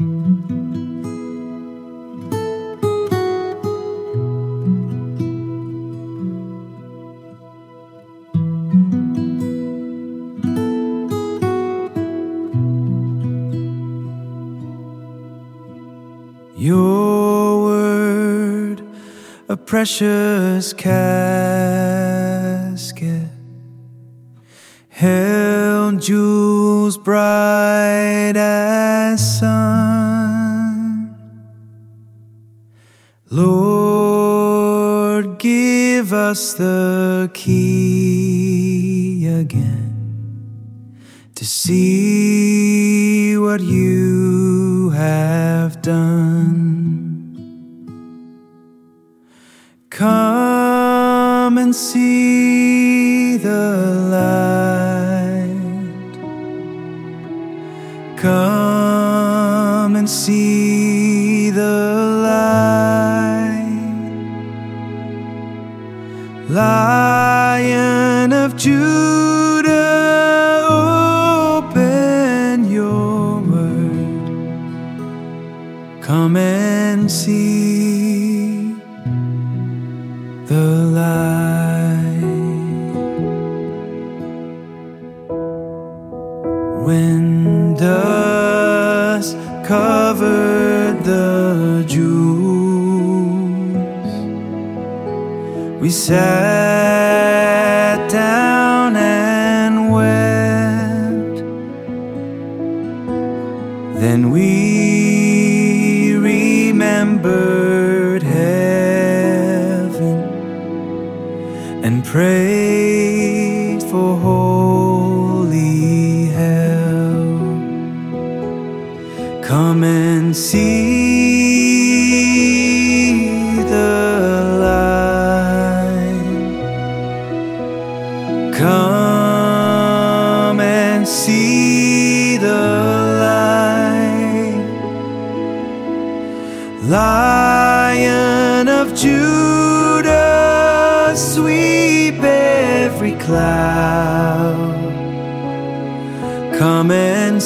Your word, a precious casket, held jewels bright as sun. Lord, give us the key again to see what you have done. Come and see the light. Come and see the light. Lion of Judah, open your word. Come and see the light. When dust covered the jewels, we sat down and wept. Then we remembered heaven and prayed for holy hell. Come and see the light. Come and see the light. Lion of Judah, sweep every cloud. Come and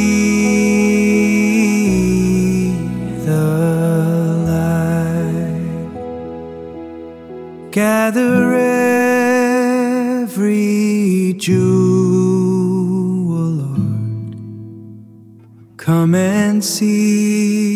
see the light. Gather every jewel, Lord. Come and see